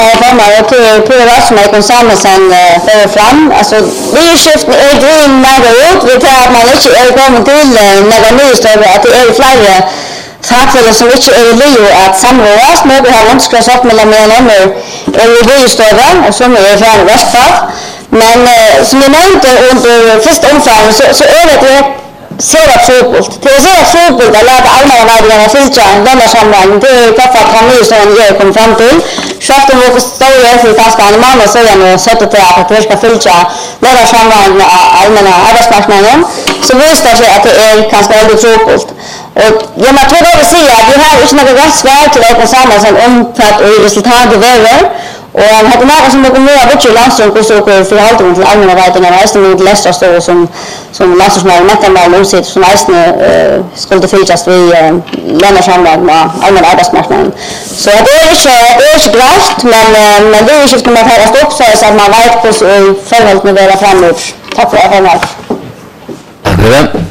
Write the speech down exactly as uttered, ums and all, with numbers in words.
Formar till till Rasmus Samuelsson för fram alltså vi skiftar är green när ut vi tar att man inte är kommer till några nyheter att det är flera faktorer som inte är Leo att samrådas med vi har önskar sagt mellan mer nummer är det större och som är från Västfall men som jag nämnde under första omgången så så är det ser att fotboll. Det är så fotboll att lära allmänna värderingar filtra denna sammanhang. Det är därför att han nu som jag kom fram till. Schaften vår förståelse för ganska annorlunda så jag nu sätter till att det ska filtra denna sammanhang allmänna arbetsmarknaden. Så visst det sig att det är ganska väldigt fotboll. Och jag måste då säga att vi har inte något rätt svar till att samman som omfatt och resultatet väger. Och han hade några som någon mer bitch landstråk och så för hållningen till allmänna värderingar är det nog läst så som som landstråk med den där långsikt som nästan skulle filtras vi lämnar samman med allmänna arbetsmarknaden. Så det är inte det är inte gravt men men det är ju inte att ha stopp så att man vet på förhållandet med det framåt. Tack för det. Tack för det.